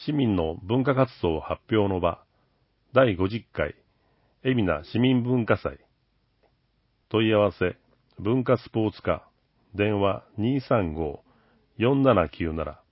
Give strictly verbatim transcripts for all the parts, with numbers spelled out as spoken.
市民の文化活動発表の場だいごじゅっかい海老名市民文化祭。問い合わせ文化スポーツ課電話 にーさんごーよんななきゅうなな。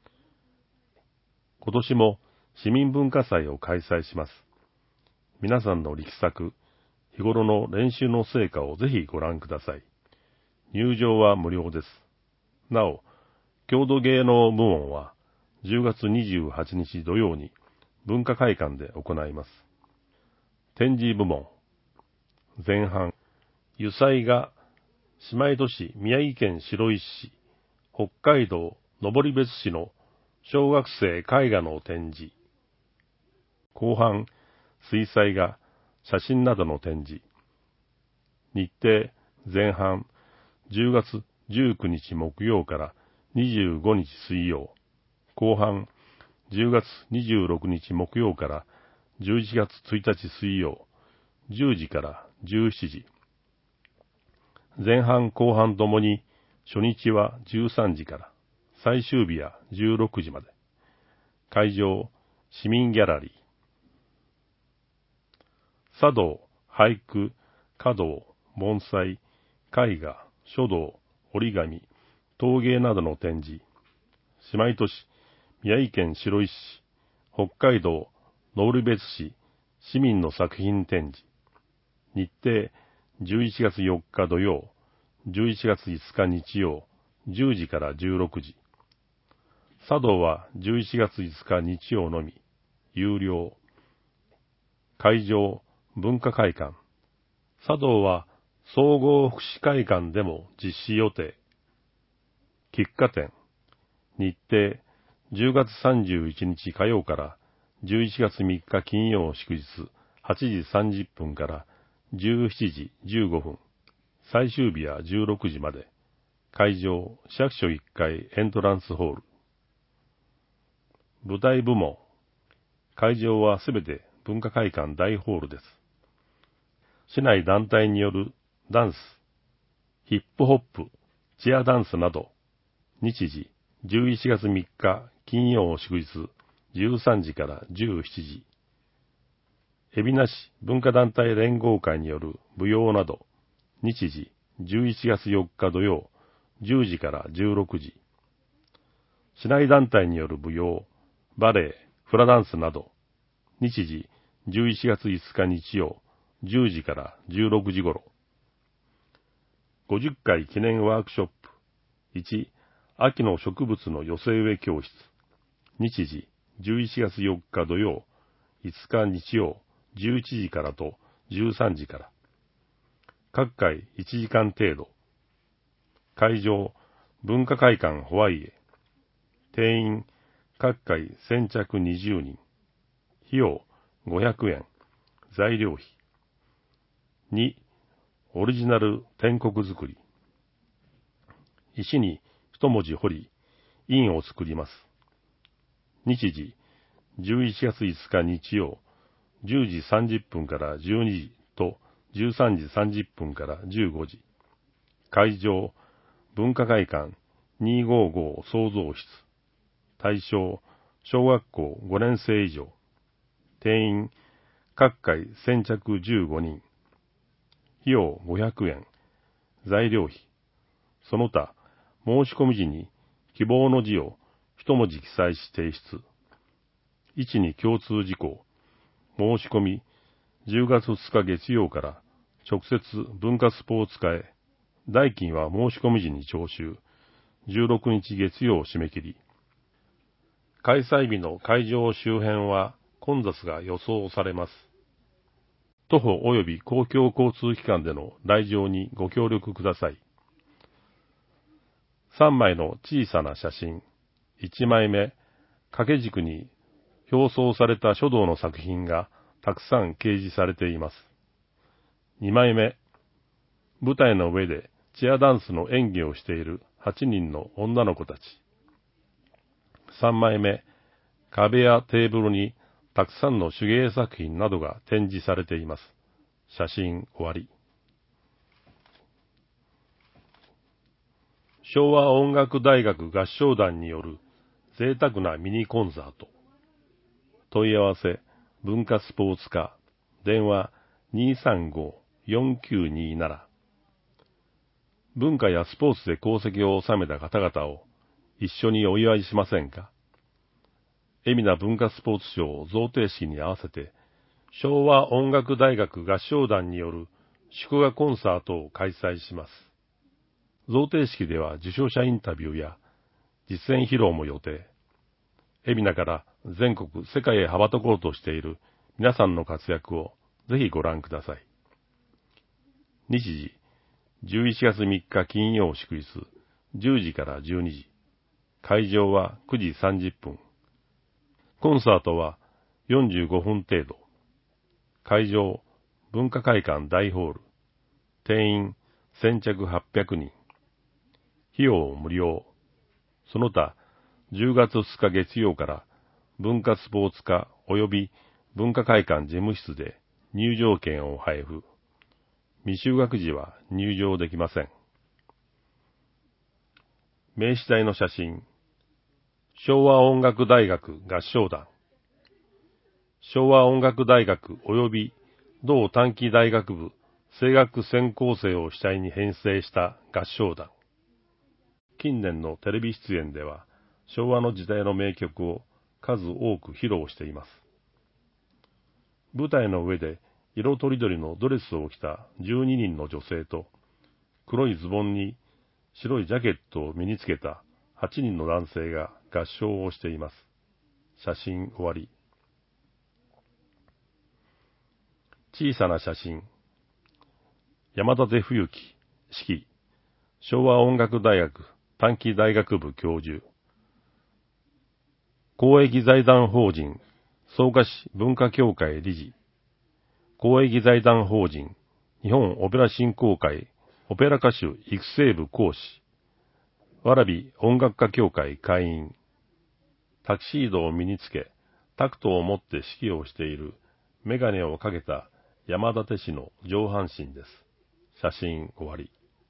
今年も市民文化祭を開催します。皆さんの力作、日頃の練習の成果をぜひご覧ください。入場は無料です。なお、郷土芸能部門はじゅうがつにじゅうはちにち土曜に文化会館で行います。展示部門。前半、油彩画、姉妹都市宮城県白石市、北海道登別市の小学生絵画の展示。後半、水彩画、写真などの展示。日程、前半、じゅうがつじゅうくにち木曜からにじゅうごにち水曜。後半、じゅうがつにじゅうろくにち木曜からじゅういちがつついたち水曜、じゅうじからじゅうしちじ。前半後半ともに初日はじゅうさんじから、最終日はじゅうろくじまで。会場、市民ギャラリー。茶道、俳句、華道、盆栽、絵画、書道、折り紙、陶芸などの展示。姉妹都市、宮城県白石市、北海道登別市、市民の作品展示。日程、じゅういちがつよっか土曜、じゅういちがついつか日曜、じゅうじからじゅうろくじ。茶道はじゅういちがついつか日曜のみ、有料。会場、文化会館。茶道は総合福祉会館でも実施予定。喫茶店。日程、じゅうがつさんじゅういちにち火曜からじゅういちがつみっか金曜祝日はちじさんじゅっぷんからじゅうしちじじゅうごふん。最終日はじゅうろくじまで。会場、市役所いっかいエントランスホール。舞台部門。会場はすべて文化会館大ホールです。市内団体によるダンス、ヒップホップ、チアダンスなど、日時、じゅういちがつみっか金曜祝日じゅうさんじからじゅうしちじ。海老名市文化団体連合会による舞踊など、日時、じゅういちがつよっか土曜じゅうじからじゅうろくじ。市内団体による舞踊、バレエ、フラダンスなど、日時、じゅういちがついつか日曜じゅうじからじゅうろくじ頃。ごじゅっかい記念ワークショップ。いち、秋の植物の寄せ植え教室。日時、じゅういちがつよっか土曜、いつか日曜、じゅういちじからとじゅうさんじから。各回いちじかん程度。会場、文化会館ホワイエ。定員、各回先着にじゅうにん。費用、ごひゃくえん。材料費。に、オリジナル篆刻作り。石に一文字彫り、印を作ります。日時、じゅういちがついつか日曜、じゅうじさんじゅっぷんからじゅうにじとじゅうさんじさんじゅっぷんからじゅうごじ。会場、文化会館にひゃくごじゅうご創造室。対象、小学校ごねんせい以上。定員、各回先着じゅうごにん。費用ごひゃくえん。材料費。その他、申し込み時に希望の字を一文字記載し提出。いちに共通事項。申し込み、じゅうがつふつか月曜から直接文化スポーツ課へ。代金は申し込み時に徴収。じゅうろくにち月曜締め切り。開催日の会場周辺は混雑が予想されます。徒歩及び公共交通機関での来場にご協力ください。さんまいの小さな写真。いちまいめ、掛け軸に表装された書道の作品がたくさん掲示されています。にまいめ、舞台の上でチアダンスの演技をしているはちにんの女の子たち。さんまいめ、壁やテーブルにたくさんの手芸作品などが展示されています。写真終わり。昭和音楽大学合唱団による贅沢なミニコンサート。 問い合わせ、文化スポーツ課、電話 にーさんごーよんきゅうにーなな。文化やスポーツで功績を収めた方々を一緒にお祝いしませんか。海老名文化スポーツ賞贈呈式に合わせて、昭和音楽大学合唱団による祝賀コンサートを開催します。贈呈式では受賞者インタビューや実演披露も予定。海老名から全国、世界へ羽ばたこうとしている皆さんの活躍をぜひご覧ください。日時、じゅういちがつみっか金曜祝日、じゅうじからじゅうにじ。会場はくじさんじゅっぷん。コンサートはよんじゅうごふん程度。会場、文化会館大ホール。定員先着はっぴゃくにん。費用無料。その他、じゅうがつふつか月曜から文化スポーツ課及び文化会館事務室で入場券を配布。未就学時は入場できません。名刺台の写真。昭和音楽大学合唱団。昭和音楽大学及び同短期大学部声楽専攻生を主体に編成した合唱団。近年のテレビ出演では昭和の時代の名曲を数多く披露しています。舞台の上で色とりどりのドレスを着たじゅうににんの女性と黒いズボンに白いジャケットを身につけたはちにんの男性が合唱をしています。写真終わり。小さな写真。山田冬之、指揮。昭和音楽大学短期大学部教授。公益財団法人草加市文化協会理事。公益財団法人日本オペラ振興会オペラ歌手育成部講師。わらび音楽家協会会員。タキシードを身につけ、タクトを持って指揮をしているメガネをかけた山館氏の上半身です。写真終わり。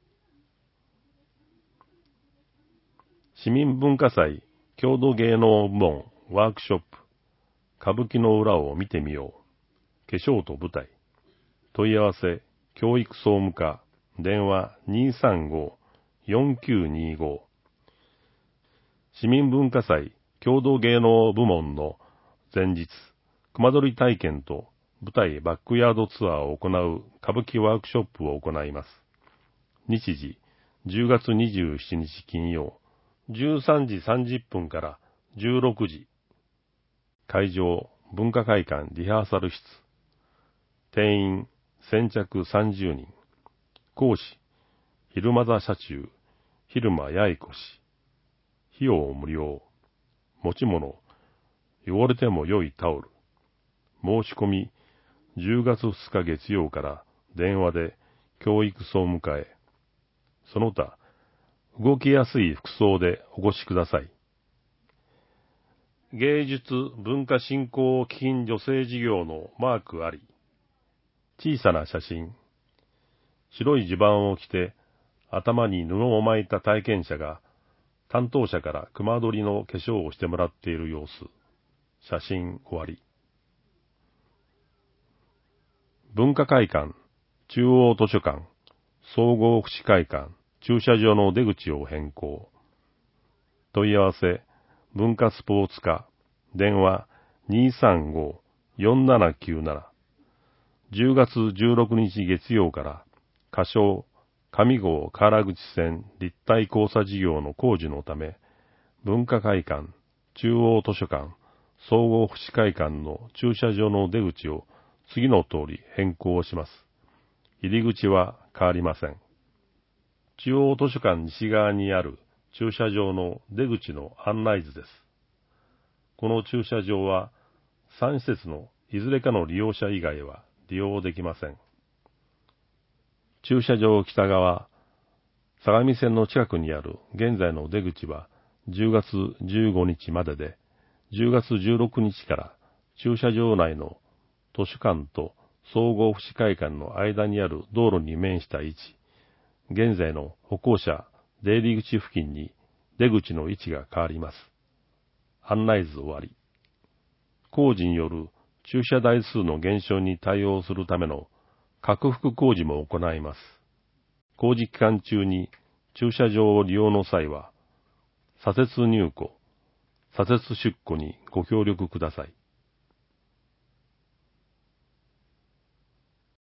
市民文化祭郷土芸能部門ワークショップ。歌舞伎の裏を見てみよう。化粧と舞台。問い合わせ、教育総務課。電話 にーさんごーよんきゅうにーご。市民文化祭郷土芸能部門の前日、熊取体験と舞台バックヤードツアーを行う歌舞伎ワークショップを行います。日時、じゅうがつにじゅうしちにち金曜、じゅうさんじさんじゅっぷんからじゅうろくじ。会場、文化会館リハーサル室。定員、先着さんじゅうにん。講師、昼間田社中、昼間八重子氏。費用無料。持ち物、汚れても良いタオル。申し込み、じゅうがつふつか月曜から電話で教育総務課へ。その他、動きやすい服装でお越しください。芸術文化振興基金助成事業のマークあり。小さな写真。白い襦袢を着て頭に布を巻いた体験者が担当者から熊取りの化粧をしてもらっている様子。写真終わり。文化会館、中央図書館、総合福祉会館、駐車場の出口を変更。問い合わせ、文化スポーツ課、電話 にーさんごーよんななきゅうなな。じゅうがつじゅうろくにち月曜から仮称上郷河原口線立体交差事業の工事のため、文化会館、中央図書館、総合福祉会館の駐車場の出口を次の通り変更します。入り口は変わりません。中央図書館西側にある駐車場の出口の案内図です。この駐車場はさん施設のいずれかの利用者以外は利用できません。駐車場北側、相模線の近くにある現在の出口はじゅうがつじゅうごにちまでで、じゅうがつじゅうろくにちから駐車場内の図書館と総合福祉会館の間にある道路に面した位置、現在の歩行者出入り口付近に出口の位置が変わります。案内図終わり。 工事による駐車台数の減少に対応するための拡幅工事も行います。工事期間中に駐車場を利用の際は、左折入庫、左折出庫にご協力ください。